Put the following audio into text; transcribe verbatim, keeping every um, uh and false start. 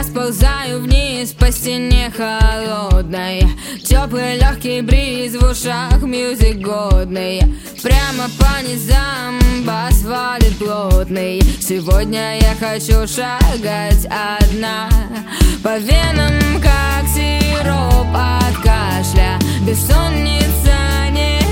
сползаю вниз по стене холодной. Теплый легкий бриз в ушах, мьюзик годный. Прямо по низам бас валит плотный. Сегодня я хочу шагать одна по венам, как сироп от кашля. Бессонница не